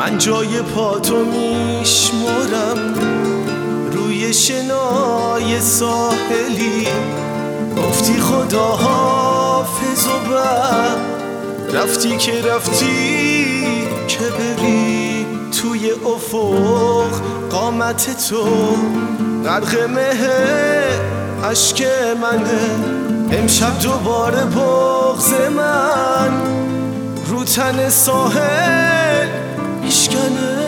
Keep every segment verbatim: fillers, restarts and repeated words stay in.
من جای پاتو میشمارم روی شنای ساحلی. گفتی خدا حافظ و بعد رفتی که رفتی که بری توی افق قامت تو غرق مه عشق منه. امشب دوباره بغض من رو تن ساحل میشکنه.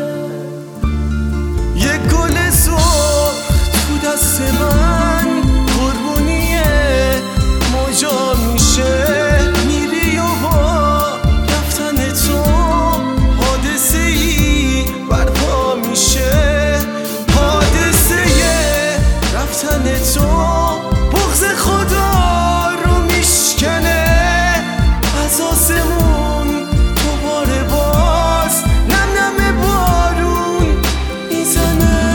یه گل سرخ تو دست من قربونی موجا میشه. میری و با رفتن تو حادثه ای برپا میشه. حادثه رفتن تو بغض خدا رو میشکنه. از آسمون دوباره باز نم نم بارون میزنه.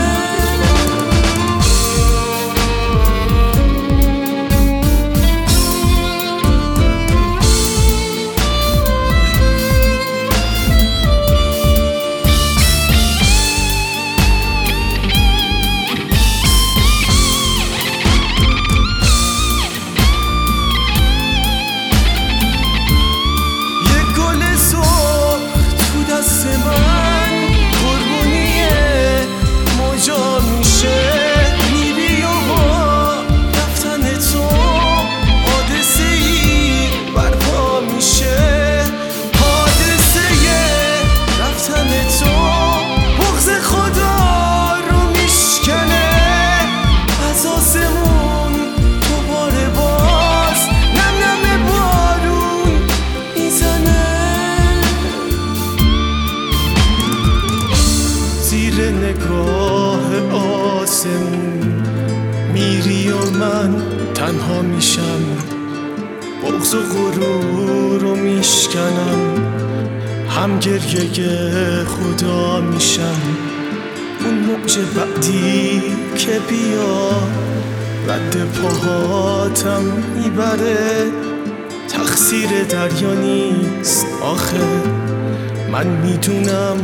نگاه آسمون میری و من تنها میشم. بغض و غرور رو میشکنم. هم گریه خدا میشم. اون موج بعدی که بیا رد پاهاتم میبره. تقصیر دریا نیست آخه من میدونم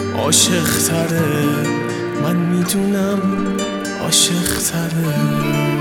عاشق تره. من میدونم عاشق تره.